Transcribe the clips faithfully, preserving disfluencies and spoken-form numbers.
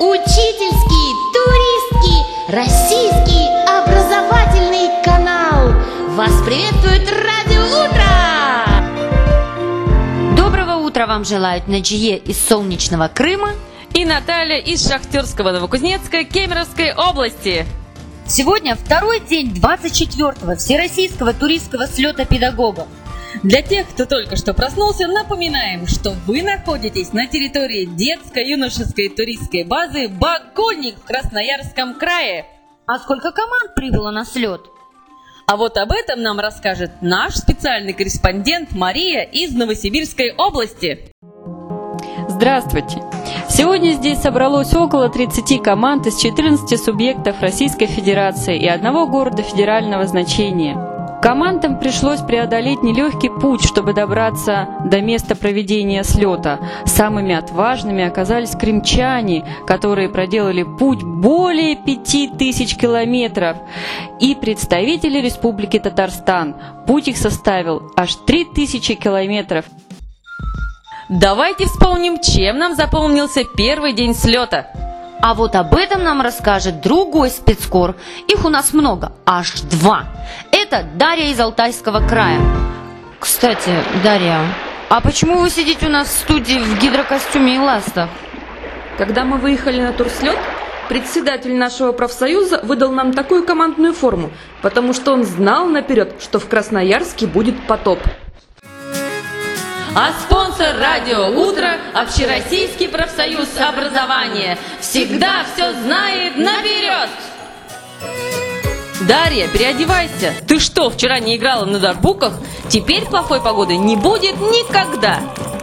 Учительский, туристский, российский образовательный канал. Вас приветствует Радио Утро! Доброго утра вам желают Наджие из солнечного Крыма и Наталья из шахтерского Новокузнецка Кемеровской области. Сегодня второй день двадцать четвёртого Всероссийского туристского слета педагогов. Для тех, кто только что проснулся, напоминаем, что вы находитесь на территории детско-юношеской туристской базы «Бакульник» в Красноярском крае. А сколько команд прибыло на слет? А вот об этом нам расскажет наш специальный корреспондент Мария из Новосибирской области. Здравствуйте! Сегодня здесь собралось около тридцати команд из четырнадцати субъектов Российской Федерации и одного города федерального значения. Командам пришлось преодолеть нелегкий путь, чтобы добраться до места проведения слета. Самыми отважными оказались крымчане, которые проделали путь более пяти тысяч километров, и представители Республики Татарстан. Путь их составил аж три тысячи километров. Давайте вспомним, чем нам запомнился первый день слета. А вот об этом нам расскажет другой спецкор. Их у нас много, аж два. Это Дарья из Алтайского края. Кстати, Дарья, а почему вы сидите у нас в студии в гидрокостюме и ластах? Когда мы выехали на турслет, председатель нашего профсоюза выдал нам такую командную форму, потому что он знал наперед, что в Красноярске будет потоп. А спонсор Радио Утро – Общероссийский профсоюз образования. Всегда все знает наперед! Дарья, переодевайся. Ты что, вчера не играла на дарбуках? Теперь плохой погоды не будет никогда.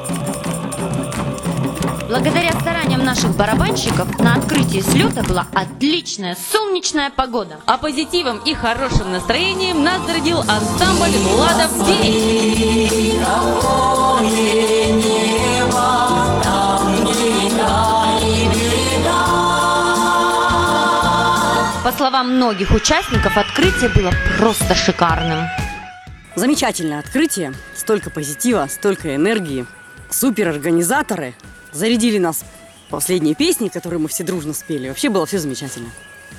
Благодаря стараниям наших барабанщиков на открытии слета была отличная солнечная погода. А позитивом и хорошим настроением нас зарядил ансамбль «Муладов девять». По словам многих участников, открытие было просто шикарным. Замечательное открытие, столько позитива, столько энергии. Суперорганизаторы зарядили нас последней песней, которую мы все дружно спели. Вообще было все замечательно.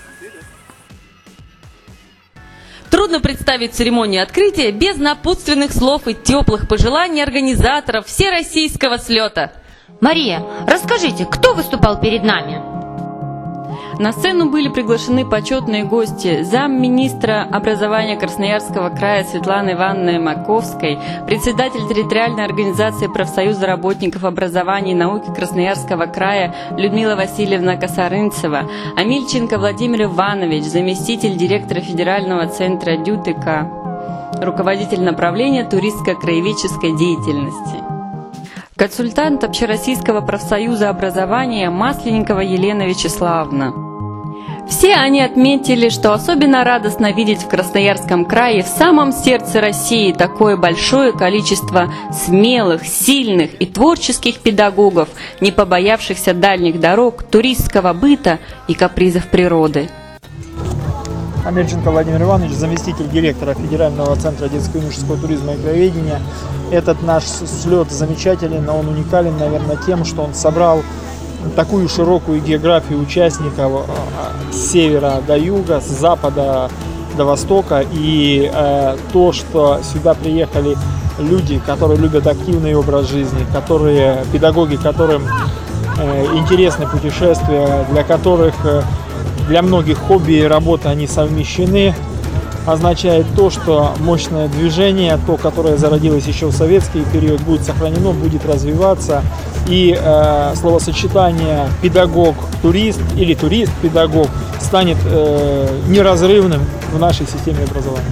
Трудно представить церемонию открытия без напутственных слов и теплых пожеланий организаторов всероссийского слета. Мария, расскажите, кто выступал перед нами? На сцену были приглашены почетные гости: замминистра образования Красноярского края Светланы Ивановны Маковской, председатель территориальной организации профсоюза работников образования и науки Красноярского края Людмила Васильевна Косарынцева, Амельченко Владимир Иванович, заместитель директора федерального центра ДЮТК, руководитель направления туристско-краеведческой деятельности, консультант Общероссийского профсоюза образования Масленникова Елена Вячеславовна. Все они отметили, что особенно радостно видеть в Красноярском крае, в самом сердце России, такое большое количество смелых, сильных и творческих педагогов, не побоявшихся дальних дорог, туристского быта и капризов природы. Амельченко Владимир Иванович, заместитель директора Федерального центра детско-юношеского туризма и краеведения. Этот наш слет замечателен, но он уникален, наверное, тем, что он собрал такую широкую географию участников с севера до юга, с запада до востока. И э, то, что сюда приехали люди, которые любят активный образ жизни, которые педагоги, которым э, интересны путешествия, для которых э, для многих хобби и работа они совмещены, означает то, что мощное движение, то, которое зародилось еще в советский период, будет сохранено, будет развиваться. И э, словосочетание педагог-турист или турист-педагог станет э, неразрывным в нашей системе образования.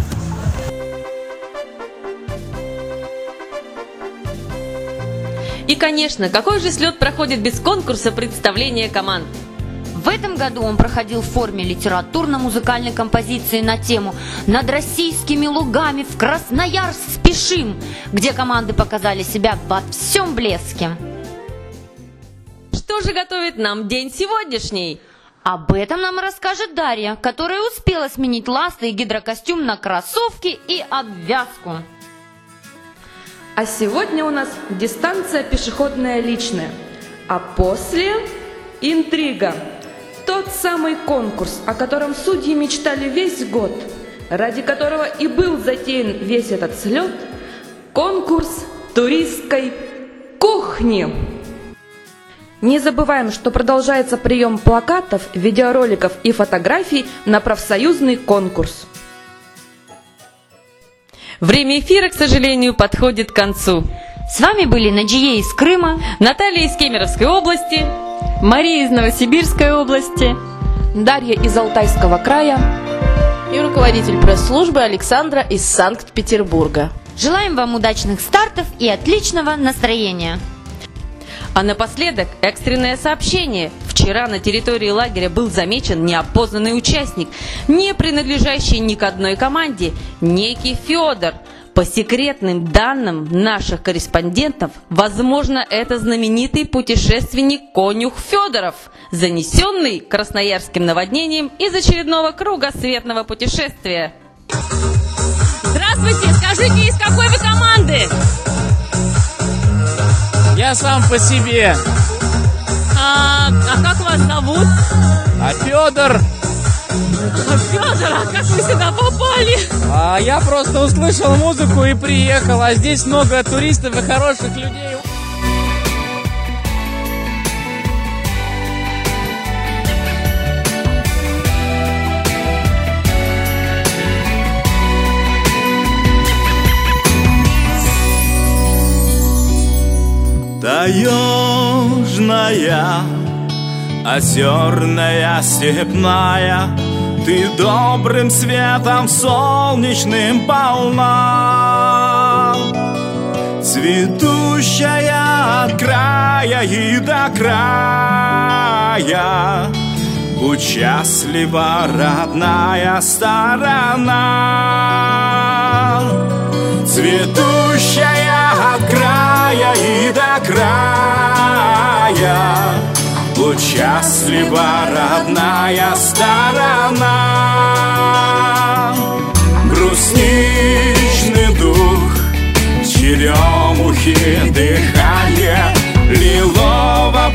И, конечно, какой же слет проходит без конкурса представления команд? В этом году он проходил в форме литературно-музыкальной композиции на тему «Над российскими лугами в Красноярск спешим», где команды показали себя во всем блеске. Что же готовит нам день сегодняшний? Об этом нам расскажет Дарья, которая успела сменить ласты и гидрокостюм на кроссовки и обвязку. А сегодня у нас дистанция пешеходная личная, а после интрига. тот самый конкурс, о котором судьи мечтали весь год, ради которого и был затеян весь этот слет, конкурс туристской кухни. Не забываем, что продолжается прием плакатов, видеороликов и фотографий на профсоюзный конкурс. Время эфира, к сожалению, подходит к концу. С вами были Наджие из Крыма, Наталья из Кемеровской области, Мария из Новосибирской области, Дарья из Алтайского края и руководитель пресс-службы Александра из Санкт-Петербурга. Желаем вам удачных стартов и отличного настроения. А напоследок экстренное сообщение. Вчера на территории лагеря был замечен неопознанный участник, не принадлежащий ни к одной команде, некий Федор. По секретным данным наших корреспондентов, возможно, это знаменитый путешественник Конюх Федоров, занесенный красноярским наводнением из очередного кругосветного путешествия. Здравствуйте, скажите, из какой вы команды? Я сам по себе. А, а как вас зовут? А Федор? А, Федор, а как вы сюда попали? А я просто услышал музыку и приехал, а здесь много туристов и хороших людей. Таежная, озерная, степная, ты добрым светом солнечным полна, цветущая от края и до края. Будь счастлива, родная сторона, цветущая от края и до края. Будь счастлива, родная сторона. Брусничный дух, черемухи дыхание, лилового